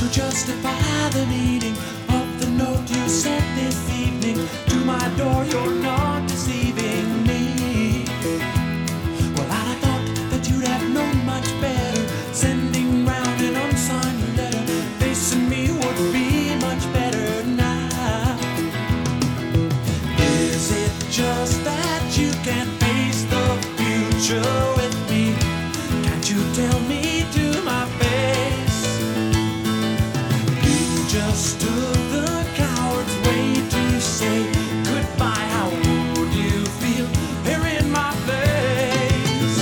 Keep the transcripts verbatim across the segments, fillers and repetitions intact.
justify the meaning of the note you sent this evening to my door. You're not deceiving me. Well, I thought that you'd have known much better. Sending round an unsigned letter, facing me would be much better now. Is it just that you can't face the future with me? Can't you tell me to my face? Just took the coward's way to say goodbye. How would you feel here in my place?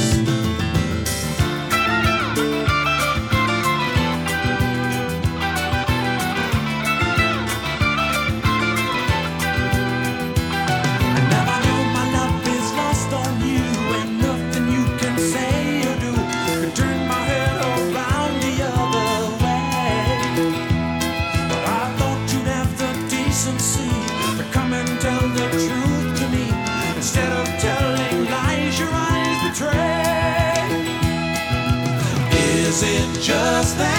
And now I know my love is lost on you, and nothing you can say or do can turn my head around the other way. To come and tell the truth to me instead of telling lies your eyes betray. Is it just that